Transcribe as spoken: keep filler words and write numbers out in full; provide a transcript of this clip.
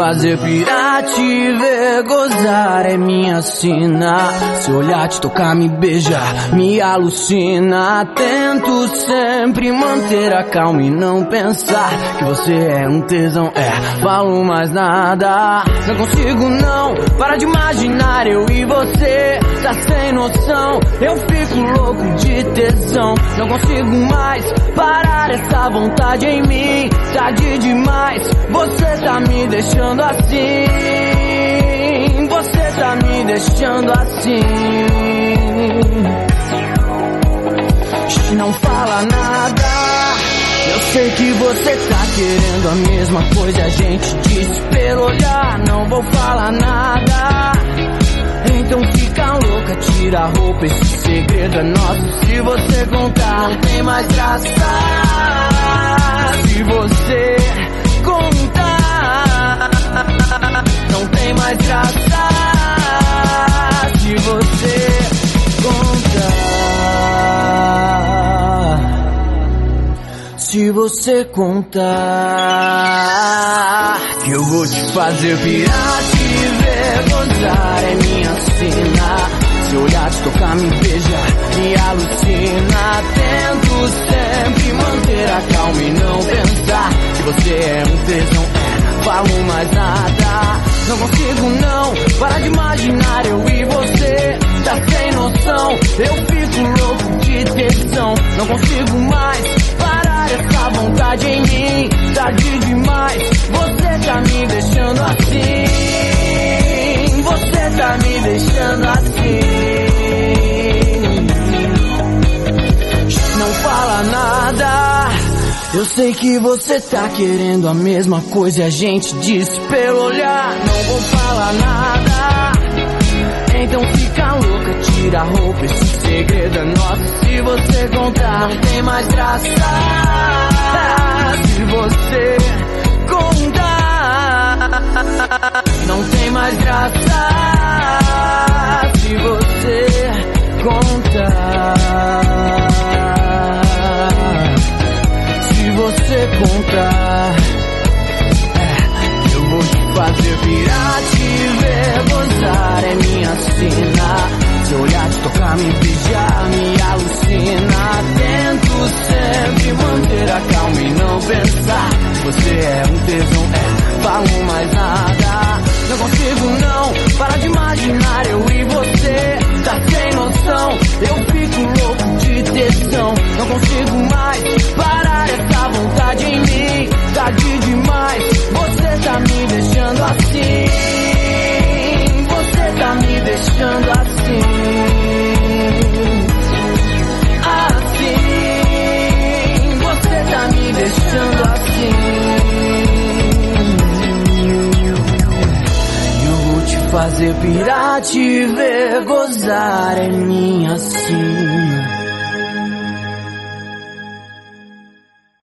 fazer pirar, te ver gozar é minha sina. Se olhar, te tocar, me beijar, me alucina. Tento sempre manter a calma e não pensar que você é um tesão, é, falo mais nada. Não consigo não, para de imaginar eu e você, tá sem noção, eu fico louco de tesão. Não consigo mais parar essa vontade em mim, tarde demais, você tá me deixando assim, você tá me deixando assim. Não fala nada, eu sei que você tá querendo a mesma coisa, a gente disse pelo olhar, não vou falar nada. Então fica louca, tira a roupa, esse segredo é nosso. Se você contar, não tem mais graça. Se você contar, não tem mais graça. Se você contar, se você contar, que eu vou te fazer pirar, te ver gozar é minha sina. Se olhar, te tocar, me beijar, me alucina. Tento sempre manter a calma e não pensar que você é um tesão, é, falo mais nada. Não consigo não, para de imaginar eu e você, tá sem noção, eu fico louco de tesão. Não consigo mais parar essa vontade em mim, tarde demais, você tá me deixando assim, você tá me deixando assim. Não fala nada, eu sei que você tá querendo a mesma coisa e a gente disse pelo olhar, não vou falar nada. Então fica louca, tira a roupa, esse segredo é nosso. Se você contar, não tem mais graça. Se você contar, não tem mais graça. Se você contar, se você contar, é, eu vou te fazer virar, te ver gozar é minha sina. Se olhar, te tocar, me beijar, me alucina. Tento sempre manter a calma e não pensar que você é um tesão, é, falo mais nada. Não consigo não, para de imaginar eu e você, tá sem noção, eu fico louco de tesão. Não consigo mais parar essa vontade em mim, tarde demais, você tá me deixando assim, você tá me deixando assim, assim, você tá me deixando assim. Eu vou te fazer pirar, te ver gozar é minha sina.